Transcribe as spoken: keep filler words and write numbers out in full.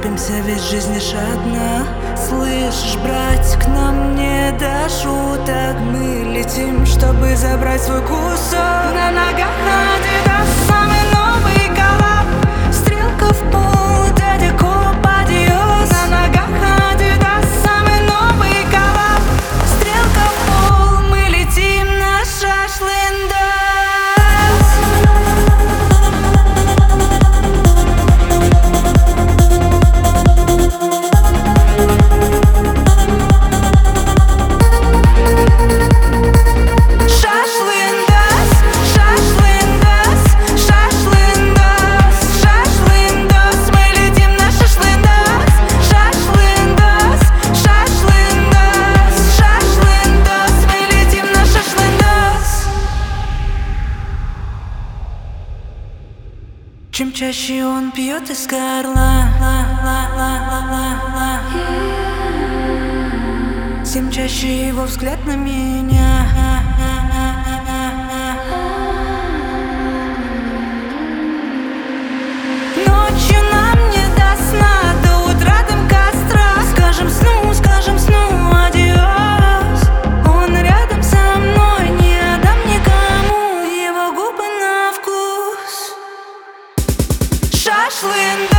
торопимся, ведь жизнь лишь одна. Слышишь, братик, нам не до шуток. Мы летим, чтобы забрать свой кусок. На ногах Адидас, самый новый коллаб. Стрелка в пол, дядя Коп, адиос. На ногах Адидас, самый новый коллаб. Стрелка в пол, мы летим на шашлындас. Чем чаще он пьет из горла, тем чаще его взгляд на меня. Ночью нам не до сна, до утра дым костра. Скажем сну, скажем сну, адиос. Он рядом со мной, не отдам никому его губы на вкус. Шашлындас.